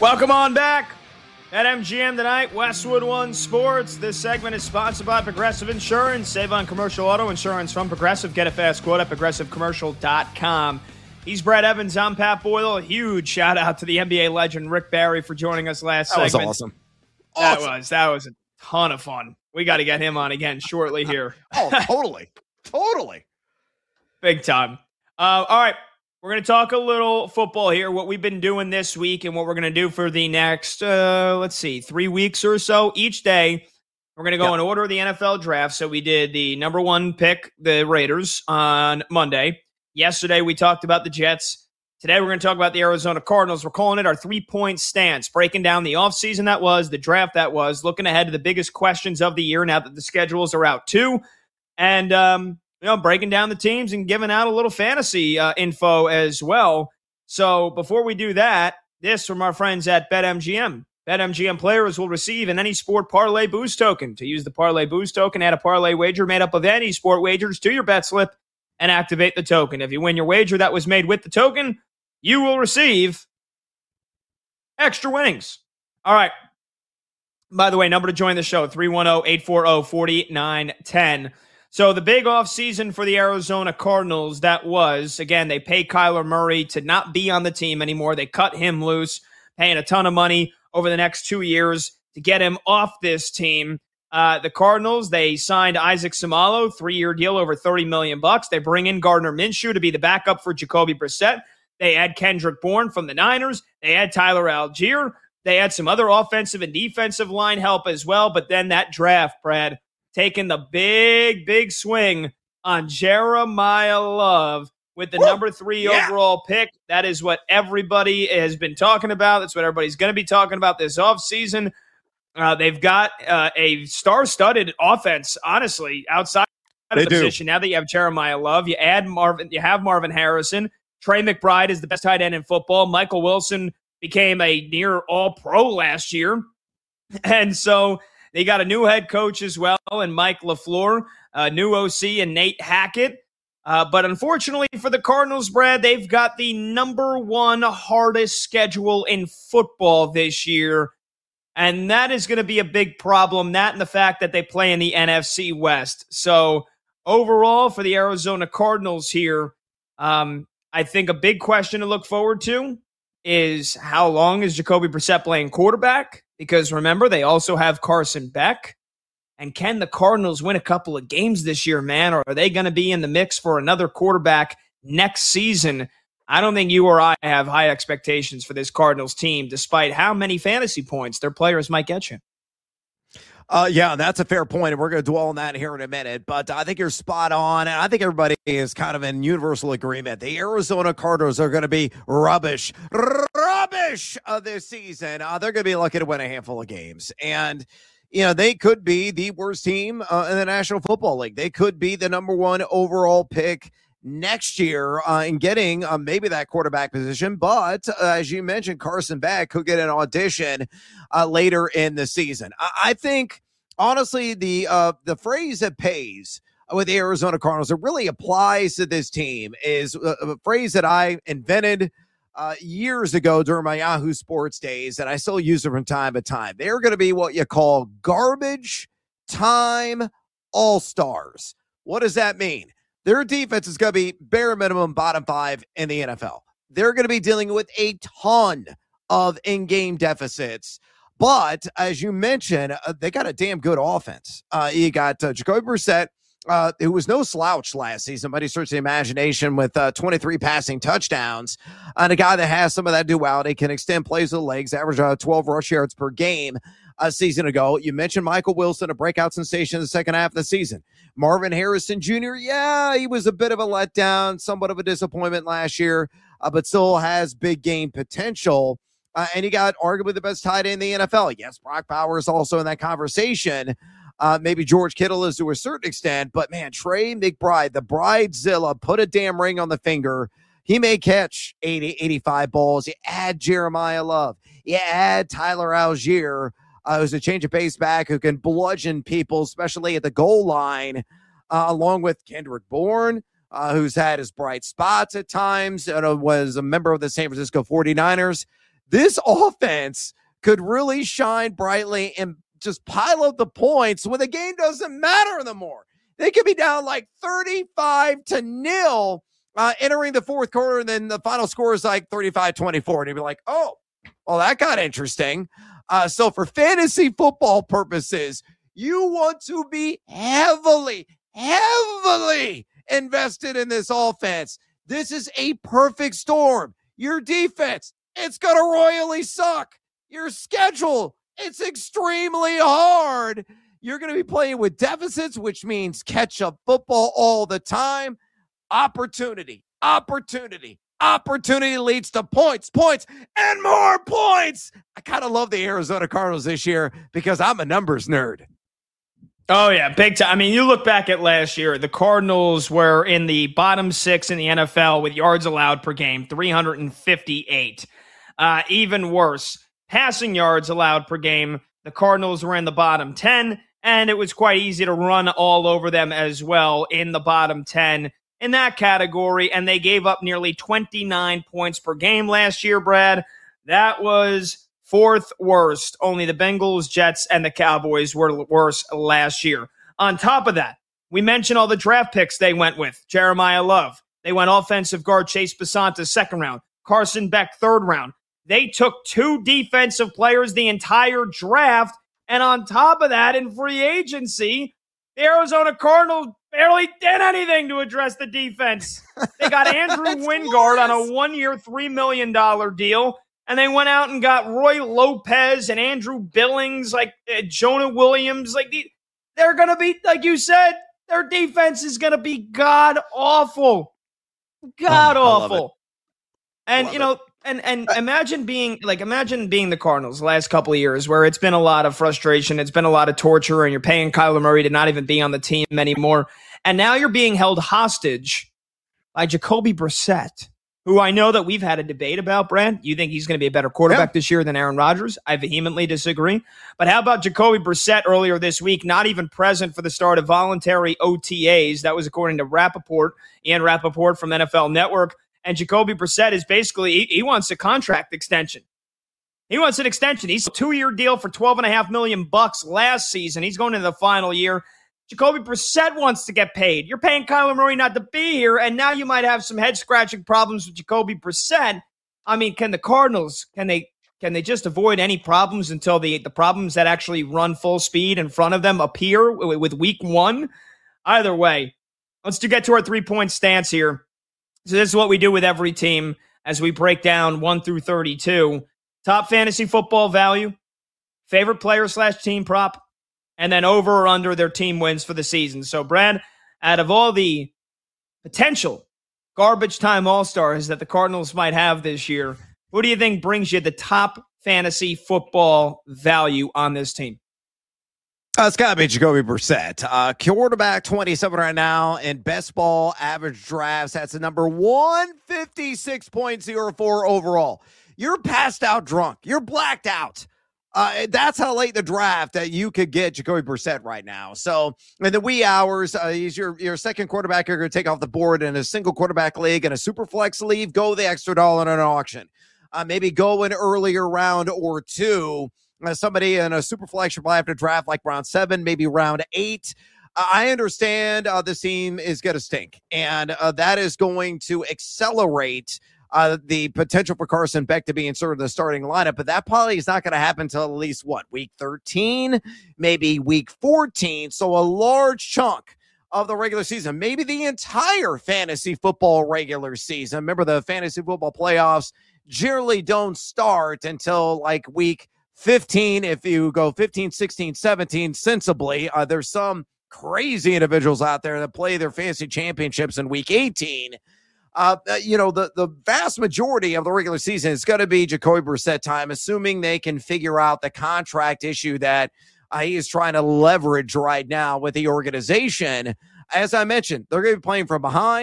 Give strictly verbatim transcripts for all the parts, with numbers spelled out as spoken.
Welcome on back at M G M tonight, Westwood One Sports. This segment is sponsored by Progressive Insurance. Save on commercial auto insurance from Progressive. Get a fast quote at progressive commercial dot com. He's Brad Evans. I'm Pat Boyle. A huge shout out to the N B A legend Rick Barry for joining us last that segment. Was awesome. That awesome. was that was a ton of fun. We got to get him on again shortly here. Oh, totally, totally, big time. Uh, all right. We're going to talk a little football here, what we've been doing this week and what we're going to do for the next, uh, let's see, three weeks or so. Each day, we're going to go yep. in order of the N F L draft. So we did the number one pick, the Raiders, on Monday. Yesterday, we talked about the Jets. Today, we're going to talk about the Arizona Cardinals. We're calling it our three-point stance, breaking down the offseason that was, the draft that was, looking ahead to the biggest questions of the year now that the schedules are out too. And, um, you know, breaking down the teams and giving out a little fantasy uh, info as well. So before we do that, this from our friends at BetMGM. BetMGM players will receive an any sport parlay boost token. To use the parlay boost token, add a parlay wager made up of any sport wagers to your bet slip and activate the token. If you win your wager that was made with the token, you will receive extra winnings. All right. By the way, number to join the show, three one zero, eight four zero, four nine one zero. So the big offseason for the Arizona Cardinals, that was, again, they pay Kyler Murray to not be on the team anymore. They cut him loose, paying a ton of money over the next two years to get him off this team. Uh, the Cardinals, they signed Isaac Seumalo, three-year deal, over thirty million bucks. They bring in Gardner Minshew to be the backup for Jacoby Brissett. They add Kendrick Bourne from the Niners. They add Tyler Algier. They add some other offensive and defensive line help as well. But then that draft, Brad, taking the big, big swing on Jeremiah Love with the Woo! number three yeah. overall pick. That is what everybody has been talking about. That's what everybody's going to be talking about this offseason. Uh, they've got uh, a star-studded offense, honestly, outside of they the do. position. Now that you have Jeremiah Love, you add Marvin, you have Marvin Harrison. Trey McBride is the best tight end in football. Michael Wilson became a near all-pro last year. And so they got a new head coach as well, and Mike LaFleur, a new O C, and Nate Hackett. Uh, but unfortunately for the Cardinals, Brad, they've got the number one hardest schedule in football this year, and that is going to be a big problem, that and the fact that they play in the N F C West. So overall, for the Arizona Cardinals here, um, I think a big question to look forward to is how long is Jacoby Brissett playing quarterback? Because remember, they also have Carson Beck. And can the Cardinals win a couple of games this year, man? Or are they going to be in the mix for another quarterback next season? I don't think you or I have high expectations for this Cardinals team, despite how many fantasy points their players might get you. Uh, yeah, that's a fair point, and we're going to dwell on that here in a minute. But I think you're spot on, and I think everybody is kind of in universal agreement. The Arizona Cardinals are going to be rubbish, rubbish uh, this season. Uh, they're going to be lucky to win a handful of games. And, you know, they could be the worst team uh, in the National Football League. They could be the number one overall pick next year uh, in getting uh, maybe that quarterback position. But uh, as you mentioned, Carson Beck could get an audition uh, later in the season. I, I think, honestly, the uh, the phrase that pays with the Arizona Cardinals, it really applies to this team, is a, a phrase that I invented uh, years ago during my Yahoo Sports days, and I still use it from time to time. They're going to be what you call garbage time all-stars. What does that mean? Their defense is going to be bare minimum bottom five in the N F L. They're going to be dealing with a ton of in-game deficits. But as you mentioned, uh, they got a damn good offense. Uh, you got uh, Jacoby Brissett, uh, who was no slouch last season, but he searched the imagination with uh, twenty-three passing touchdowns. And a guy that has some of that duality, can extend plays with the legs, average uh, twelve rush yards per game a season ago. You mentioned Michael Wilson, a breakout sensation in the second half of the season. Marvin Harrison Junior, yeah, he was a bit of a letdown, somewhat of a disappointment last year, uh, but still has big game potential. Uh, and he got arguably the best tight end in the N F L. Yes, Brock Bowers also in that conversation. Uh, maybe George Kittle is to a certain extent, but man, Trey McBride, the Bridezilla, put a damn ring on the finger. He may catch eighty, eighty-five balls. You add Jeremiah Love. You add Tyler Algier, uh, who's a change of pace back who can bludgeon people, especially at the goal line, uh, along with Kendrick Bourne, uh, who's had his bright spots at times, and uh, was a member of the San Francisco forty-niners. this offense could really shine brightly and just pile up the points when the game doesn't matter anymore. They could be down like thirty-five to nil uh, entering the fourth quarter, and then the final score is like thirty-five twenty-four. And you'd be like, oh, well, that got interesting. Uh, so for fantasy football purposes, you want to be heavily, heavily invested in this offense. This is a perfect storm. Your defense, it's going to royally suck. Your schedule, it's extremely hard. You're going to be playing with deficits, which means catch-up football all the time. Opportunity, opportunity, opportunity leads to points, points, and more points. I kind of love the Arizona Cardinals this year because I'm a numbers nerd. Oh, yeah, big time. I mean, you look back at last year, the Cardinals were in the bottom six in the N F L with yards allowed per game, three hundred fifty-eight. Uh, even worse, passing yards allowed per game, the Cardinals were in the bottom ten, and it was quite easy to run all over them as well in the bottom ten in that category, and they gave up nearly twenty-nine points per game last year, Brad. That was fourth worst. Only the Bengals, Jets, and the Cowboys were worse last year. On top of that, we mentioned all the draft picks they went with. Jeremiah Love. They went offensive guard Chase Basanta, second round. Carson Beck, third round. They took two defensive players the entire draft. And on top of that, in free agency, the Arizona Cardinals barely did anything to address the defense. They got Andrew Wingard on a one-year, three million dollars deal. And they went out and got Roy Lopez and Andrew Billings, like uh, Jonah Williams. Like the, they're going to be, like you said, their defense is going to be god-awful. God-awful. Oh, and, love you know, it. and and imagine being, like, imagine being the Cardinals the last couple of years where it's been a lot of frustration, it's been a lot of torture, and you're paying Kyler Murray to not even be on the team anymore. And now you're being held hostage by Jacoby Brissett, who I know that we've had a debate about, Brad. You think he's going to be a better quarterback yeah. this year than Aaron Rodgers? I vehemently disagree. But how about Jacoby Brissett earlier this week, not even present for the start of voluntary O T As? That was according to Rappaport, Ian Rappaport from N F L Network. And Jacoby Brissett is basically, he, he wants a contract extension. He wants an extension. He's a two-year deal for twelve and a half million bucks last season. He's going into the final year. Jacoby Brissett wants to get paid. You're paying Kyler Murray not to be here, and now you might have some head-scratching problems with Jacoby Brissett. I mean, can the Cardinals, can they can they just avoid any problems until the, the problems that actually run full speed in front of them appear with, with week one? Either way, let's do get to our three-point stance here. So this is what we do with every team as we break down one through thirty-two. Top fantasy football value, favorite player slash team prop, and then over or under their team wins for the season. So, Brad, out of all the potential garbage time all-stars that the Cardinals might have this year, who do you think brings you the top fantasy football value on this team? Uh, it's got to be Jacoby Brissett. Uh, quarterback twenty-seven right now in best ball average drafts. That's a number one fifty-six point oh four overall. You're passed out drunk. You're blacked out. Uh, that's how late in the draft that you could get Jacoby Brissett right now. So in the wee hours, uh, he's your, your second quarterback you're going to take off the board in a single quarterback league and a super flex league. Go the extra dollar in an auction. Uh, maybe go an earlier round or two. Uh, somebody in a super flex should probably have to draft like round seven, maybe round eight. Uh, I understand uh, this team is going to stink, and uh, that is going to accelerate Uh, the potential for Carson Beck to be inserted in the starting lineup, but that probably is not going to happen until at least, what, week thirteen, maybe week fourteen. So a large chunk of the regular season, maybe the entire fantasy football regular season. Remember, the fantasy football playoffs generally don't start until like week fifteen. If you go fifteen, sixteen, seventeen, sensibly, uh, there's some crazy individuals out there that play their fantasy championships in week eighteen. Uh, you know, the, the vast majority of the regular season is going to be Jacoby Brissett time, assuming they can figure out the contract issue that uh, he is trying to leverage right now with the organization. As I mentioned, they're going to be playing from behind.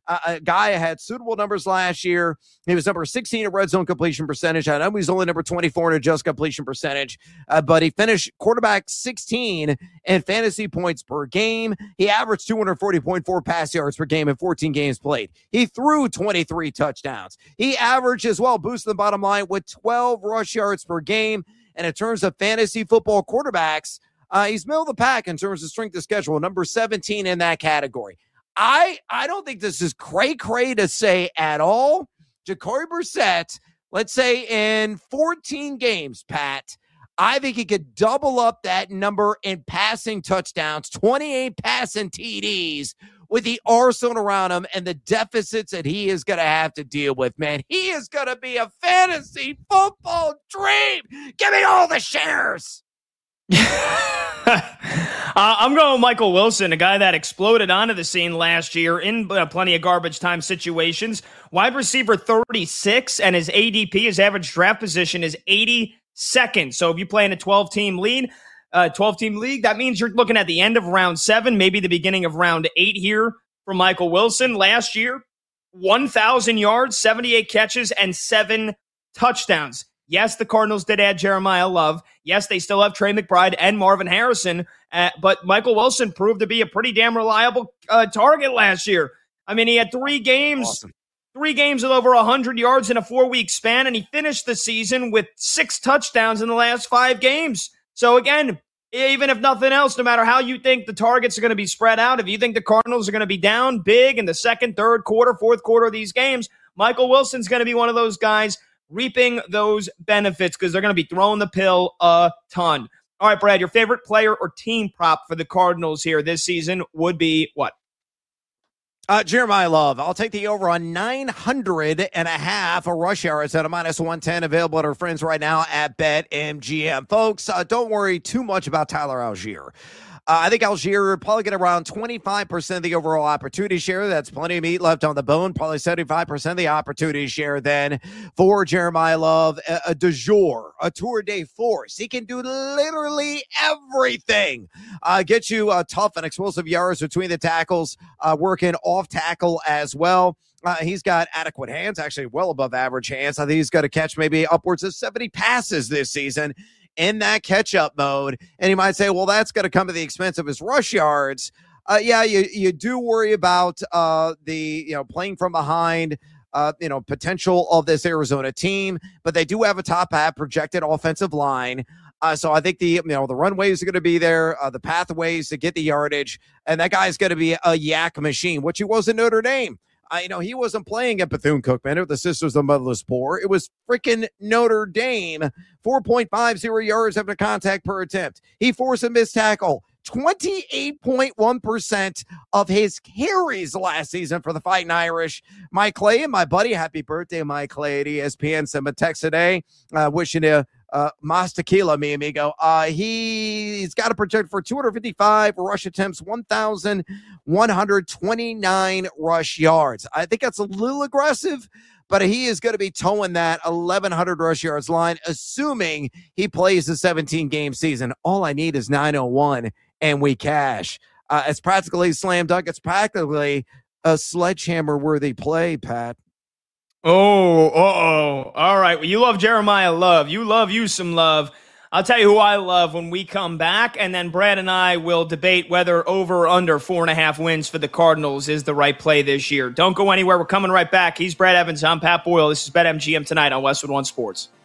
Uh, a guy had suitable numbers last year. He was number sixteen in red zone completion percentage. I know he's only number twenty-four in adjusted completion percentage, uh, but he finished quarterback sixteen in fantasy points per game. He averaged two forty point four pass yards per game in fourteen games played. He threw twenty-three touchdowns. He averaged as well, boosting the bottom line with twelve rush yards per game. And in terms of fantasy football quarterbacks, uh, he's middle of the pack in terms of strength of schedule, number seventeen in that category. I I don't think this is cray-cray to say at all. Jacoby Brissett, let's say in fourteen games, Pat, I think he could double up that number in passing touchdowns, twenty-eight passing T Ds, with the arsenal around him and the deficits that he is going to have to deal with, man. He is going to be a fantasy football dream. Give me all the shares. uh, I'm going with Michael Wilson, a guy that exploded onto the scene last year in uh, plenty of garbage time situations. Wide receiver thirty-six, and his A D P, his average draft position, is eighty-second. So if you play in a twelve-team lead, uh, twelve-team league, that means you're looking at the end of round seven, maybe the beginning of round eight here for Michael Wilson. Last year, one thousand yards, seventy-eight catches, and seven touchdowns. Yes, the Cardinals did add Jeremiah Love. Yes, they still have Trey McBride and Marvin Harrison, uh, but Michael Wilson proved to be a pretty damn reliable uh, target last year. I mean, he had three games, awesome. three games with over one hundred yards in a four-week span, and he finished the season with six touchdowns in the last five games. So again, even if nothing else, no matter how you think the targets are going to be spread out, if you think the Cardinals are going to be down big in the second, third quarter, fourth quarter of these games, Michael Wilson's going to be one of those guys reaping those benefits because they're going to be throwing the pill a ton. All right, Brad, your favorite player or team prop for the Cardinals here this season would be what? Uh, Jeremiah Love. I'll take the over on nine hundred and a half a rush yards at a minus one ten, available at our friends right now at BetMGM. Folks, uh, don't worry too much about Tyler Algier. Uh, I think Algier probably get around twenty-five percent of the overall opportunity share. That's plenty of meat left on the bone. Probably seventy-five percent of the opportunity share then for Jeremiah Love. A, a du jour, a tour de force. He can do literally everything. Uh, get you uh, tough and explosive yards between the tackles, uh, working off tackle as well. Uh, he's got adequate hands, actually well above average hands. I think he's got to catch maybe upwards of seventy passes this season in that catch-up mode. And you might say, well, that's going to come at the expense of his rush yards. Uh, yeah, you you do worry about uh, the, you know, playing from behind, uh, you know, potential of this Arizona team, but they do have a top half projected offensive line. Uh, so I think the, you know, the runways are going to be there, uh, the pathways to get the yardage, and that guy's going to be a yak machine, which he was in Notre Dame. Uh, you know, he wasn't playing at Bethune-Cookman or the Sisters of Motherless Poor. It was freaking Notre Dame. four point five zero yards after contact per attempt. He forced a missed tackle. twenty-eight point one percent of his carries last season for the Fighting Irish. Mike Clay and my buddy, happy birthday, Mike Clay at E S P N. Sent him a text today, uh, wishing you uh, mas tequila, mi amigo. Uh, he, he's got a project for two hundred fifty-five rush attempts, one thousand one hundred twenty-nine rush yards. I think that's a little aggressive, but he is going to be towing that eleven hundred rush yards line, assuming he plays the seventeen-game season. All I need is nine oh one, and we cash. Uh, it's practically slam dunk. It's practically a sledgehammer-worthy play, Pat. Oh, uh-oh. All right. Well, you love Jeremiah Love. You love you some Love. I'll tell you who I love when we come back, and then Brad and I will debate whether over or under four and a half wins for the Cardinals is the right play this year. Don't go anywhere. We're coming right back. He's Brad Evans. I'm Pat Boyle. This is BetMGM tonight on Westwood One Sports.